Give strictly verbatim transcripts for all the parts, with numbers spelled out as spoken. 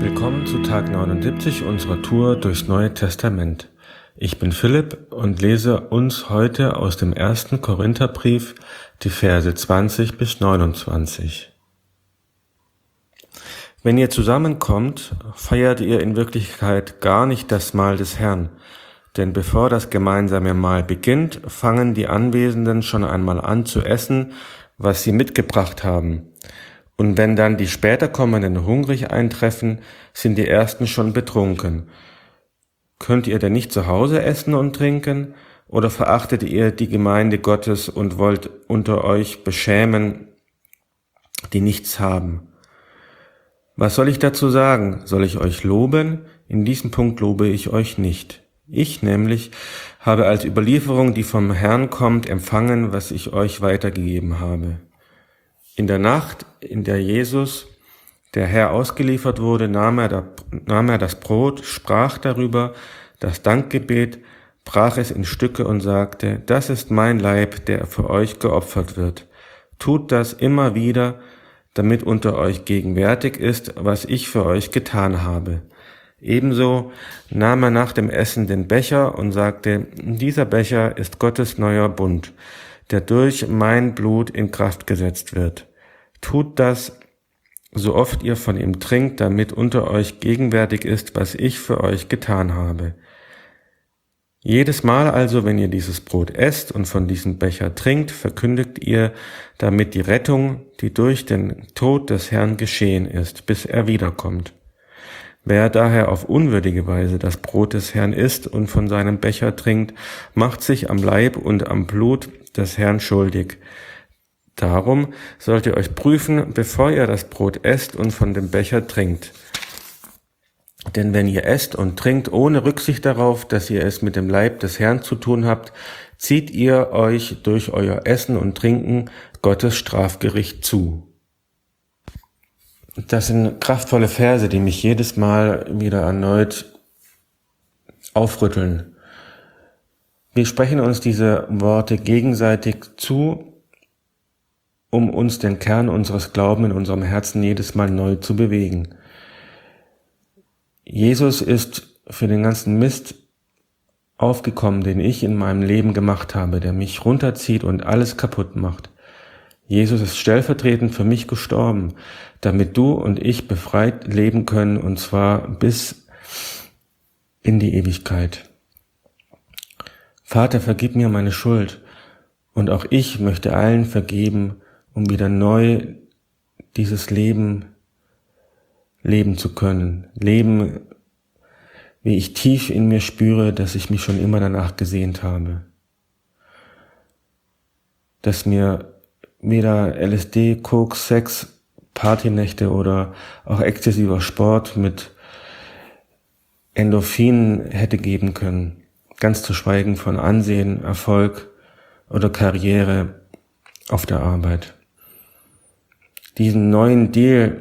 Willkommen zu Tag neunundsiebzig unserer Tour durchs Neue Testament. Ich bin Philipp und lese uns heute aus dem ersten Korintherbrief die Verse zwanzig bis neunundzwanzig. Wenn ihr zusammenkommt, feiert ihr in Wirklichkeit gar nicht das Mahl des Herrn, denn bevor das gemeinsame Mahl beginnt, fangen die Anwesenden schon einmal an zu essen, was sie mitgebracht haben. Und wenn dann die später kommenden hungrig eintreffen, sind die Ersten schon betrunken. Könnt ihr denn nicht zu Hause essen und trinken? Oder verachtet ihr die Gemeinde Gottes und wollt unter euch beschämen, die nichts haben? Was soll ich dazu sagen? Soll ich euch loben? In diesem Punkt lobe ich euch nicht. Ich nämlich habe als Überlieferung, die vom Herrn kommt, empfangen, was ich euch weitergegeben habe. In der Nacht, in der Jesus, der Herr, ausgeliefert wurde, nahm er, da, nahm er das Brot, sprach darüber, das Dankgebet, brach es in Stücke und sagte, das ist mein Leib, der für euch geopfert wird. Tut das immer wieder, damit unter euch gegenwärtig ist, was ich für euch getan habe. Ebenso nahm er nach dem Essen den Becher und sagte, dieser Becher ist Gottes neuer Bund, der durch mein Blut in Kraft gesetzt wird. Tut das, so oft ihr von ihm trinkt, damit unter euch gegenwärtig ist, was ich für euch getan habe. Jedes Mal also, wenn ihr dieses Brot esst und von diesem Becher trinkt, verkündigt ihr damit die Rettung, die durch den Tod des Herrn geschehen ist, bis er wiederkommt. Wer daher auf unwürdige Weise das Brot des Herrn isst und von seinem Becher trinkt, macht sich am Leib und am Blut des Herrn schuldig. Darum sollt ihr euch prüfen, bevor ihr das Brot esst und von dem Becher trinkt. Denn wenn ihr esst und trinkt ohne Rücksicht darauf, dass ihr es mit dem Leib des Herrn zu tun habt, zieht ihr euch durch euer Essen und Trinken Gottes Strafgericht zu. Das sind kraftvolle Verse, die mich jedes Mal wieder erneut aufrütteln. Wir sprechen uns diese Worte gegenseitig zu, um uns den Kern unseres Glaubens in unserem Herzen jedes Mal neu zu bewegen. Jesus ist für den ganzen Mist aufgekommen, den ich in meinem Leben gemacht habe, der mich runterzieht und alles kaputt macht. Jesus ist stellvertretend für mich gestorben, damit du und ich befreit leben können, und zwar bis in die Ewigkeit. Vater, vergib mir meine Schuld, und auch ich möchte allen vergeben, um wieder neu dieses Leben leben zu können. Leben, wie ich tief in mir spüre, dass ich mich schon immer danach gesehnt habe. Dass mir weder L S D, Koks, Sex, Partynächte oder auch exzessiver Sport mit Endorphinen hätte geben können. Ganz zu schweigen von Ansehen, Erfolg oder Karriere auf der Arbeit. Diesen neuen Deal,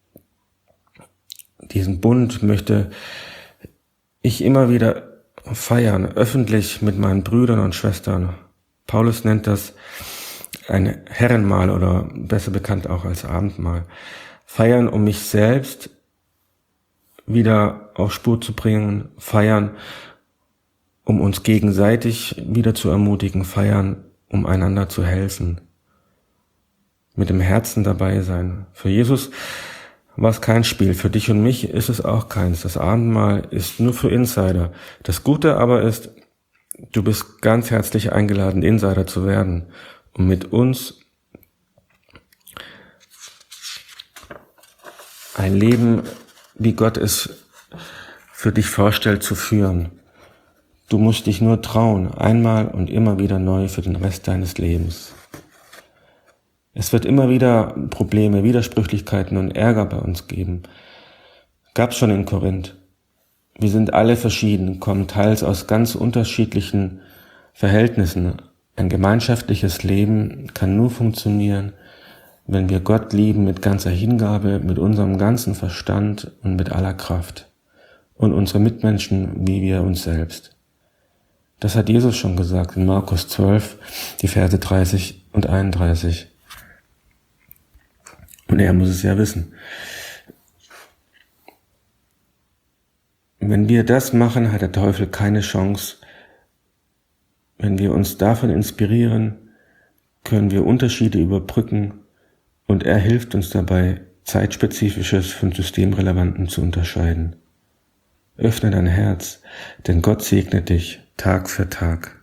diesen Bund möchte ich immer wieder feiern, öffentlich mit meinen Brüdern und Schwestern. Paulus nennt das ein Herrenmahl oder besser bekannt auch als Abendmahl. Feiern, um mich selbst wieder auf Spur zu bringen, feiern, um uns gegenseitig wieder zu ermutigen, feiern, um einander zu helfen. Mit dem Herzen dabei sein. Für Jesus war es kein Spiel, für dich und mich ist es auch keins. Das Abendmahl ist nur für Insider. Das Gute aber ist, du bist ganz herzlich eingeladen, Insider zu werden, um mit uns ein Leben, wie Gott es für dich vorstellt, zu führen. Du musst dich nur trauen, einmal und immer wieder neu für den Rest deines Lebens. Es wird immer wieder Probleme, Widersprüchlichkeiten und Ärger bei uns geben. Gab's schon in Korinth. Wir sind alle verschieden, kommen teils aus ganz unterschiedlichen Verhältnissen. Ein gemeinschaftliches Leben kann nur funktionieren, wenn wir Gott lieben mit ganzer Hingabe, mit unserem ganzen Verstand und mit aller Kraft. Und unsere Mitmenschen wie wir uns selbst. Das hat Jesus schon gesagt in Markus zwölf, die Verse dreißig und einunddreißig. Und er muss es ja wissen. wenn wir das machen, hat der Teufel keine Chance. Wenn wir uns davon inspirieren, können wir Unterschiede überbrücken und er hilft uns dabei, Zeitspezifisches von Systemrelevanten zu unterscheiden. Öffne dein Herz, denn Gott segnet dich Tag für Tag.